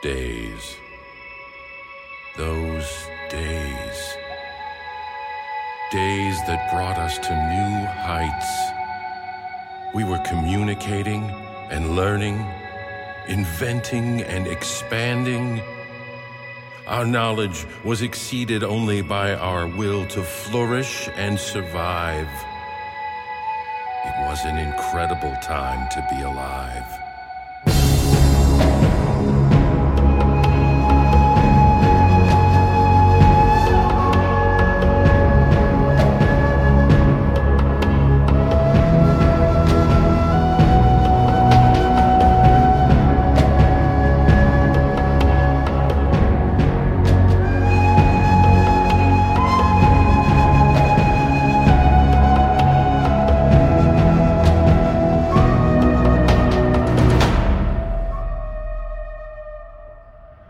days. Those days. Days that brought us to new heights. We were communicating and learning, inventing and expanding. Our knowledge was exceeded only by our will to flourish and survive. It was an incredible time to be alive.